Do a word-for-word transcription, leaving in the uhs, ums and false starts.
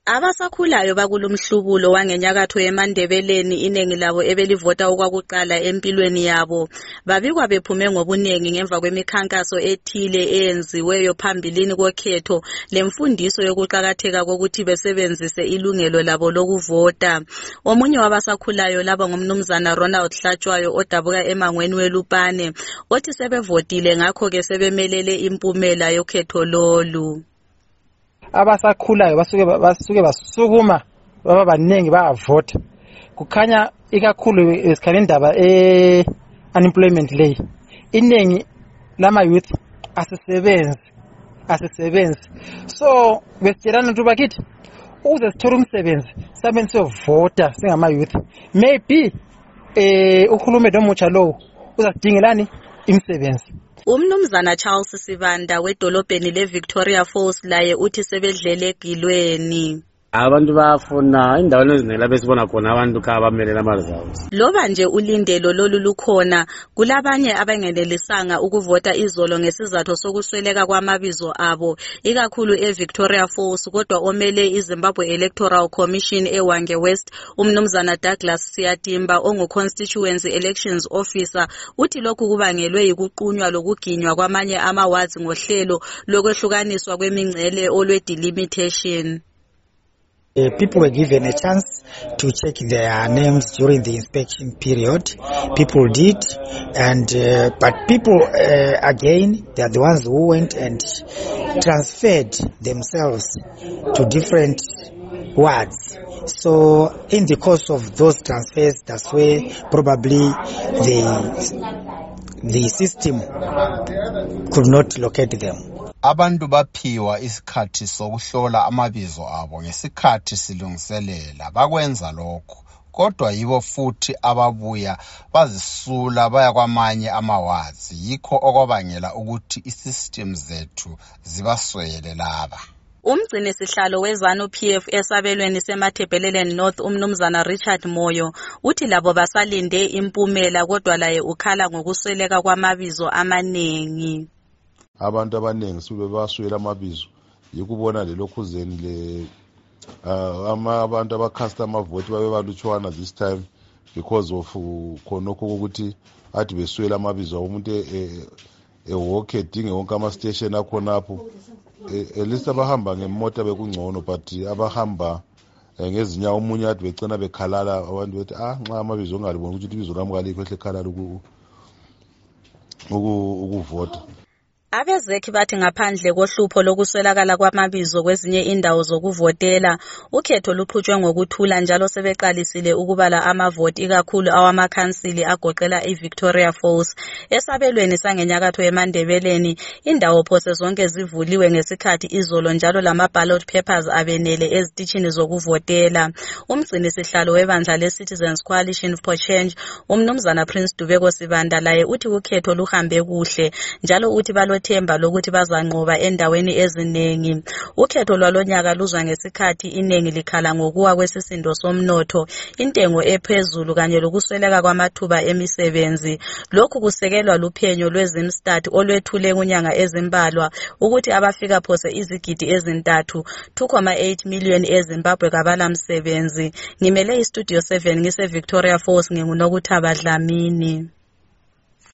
Abasakhulayo bakulumhlubulo wangenyakatho eMandebeleni iningi labo ebelivota okwakuqala empilweni yabo babikwa bephume ngobunengi ngemva kwemikhankaso ethile eyenziweyo phambilini kokhetho lemfundiso yokuqhakatheka kokuthi besebenzise ilungelo labo lokuvota. Omunye wabasakhulayo laba ngumnumzana Ronald Hlatshwayo odabuka emangweni weLupane othi sebevotile ngakho ke sebemelele impumela yokhetho lolu. Abasakhulayo basuke basuke basukuma baba baningi bayavota kukhanya ikakhulu esikhani indaba eh unemployment lay iningi lama youth asisebenzi asisebenzi so besitshelana ukuthi bakithi ukuze sithole umsebenzi sabe siyovota singama youth maybe eh ukhulume omutsha lo uzasidingelani imisebenzi. Umnumzana Charles Sibanda wedolobheni leVictoria Falls laye uthi sebedlele egilweni. Abantu bafuna indawo ezinela besibona khona abantu kabamelela amaresults. Loba nje ulindelo lolu lukhona kulabanye abangenelisanga ukuvota izolo ngesizathu sokusweleka kwamabizo abo ikakhulu eVictoria Falls kodwa omele iZimbabwe Electoral Commission eWange West umnumzana Douglas Siyatimba ongu constituency elections officer uthi lokhu kubangelwe yikuqunywa lokuginywa kwamanye ama wards ngohlelo lokwehlukaniswa kwemingcele olwe delimitation. Uh, people were given a chance to check their names during the inspection period. People did, and uh, but people uh, again, they are the ones who went and transferred themselves to different wards. So in the course of those transfers, that's where probably the the system could not locate them. Abantu baphiwa isikhathi sokuhlola amabizo abo ngesikhathi silungiselela bakwenza lokho kodwa yibo futhi ababuya bazisula baya kwamanye amawazi yikho okwabangela ukuthi isystem zethu zibaswele laba. Umgcini sihlalo wezanu P F esabelweni seMathebheleleni North umnumzana Richard Moyo uthi labo basalinde impumela kodwa laye ukhala ngokusweleka kwamabizo amanengi. Abantu abanengi sibe baswela amabizo yikubona lelokhuzeni le uh, ama abantu abacast amavote babe balutshwana this time because of khonokho ukuthi athi beswela amabizo umuntu ewalk edinge wonke ama station akhonapho elisa bahamba ngemota bekungcono but abahamba ngezinyawo umunye athi becena bekhalala abantu bethi ah nxa amabizo ngalibona ukuthi ibizo lami kalikho ehle khalala uku ukuvota. Abezekhi bathi ngaphandle kohlupho lokuswelakala kwamabizo kwezinye indawo zokuvotela ukhetho luqhutshwe ngokuthula njalo sebeqalisile ukubala amavoti ikakhulu awamakhansili agoqela iVictoria Falls esabelweni sangenyakatho eMandebeleni indawo phose zonke zivuliwe ngesikhathi izolo njalo lama ballot papers abenele ezitishini zokuvotela. Umgcini sihlalo webandla leCitizens Coalition for Change umnumzana Prince Dubeko Sibanda laye uthi ukhetho luhambe kuhle njalo uthi balo themba lokuthi bazanqoba endaweni ezinengi. Ukhetho lwalonyaka luzwa ngesikhathi inengi likhala ngokuwa kwesisindo somnotho, intengo ephezulu kanye lokusweleka kwamathuba emisebenzi. Lokhu kusekelwa luphenyo lwezimstat olwethule kunyanga ezimbalwa ukuthi abafika phose izigidi ezintathu two point eight million eZimbabwe kabala msebenzi. Ngimele iStudio seven ngise Victoria Falls nginguNokuthaba Dlamini.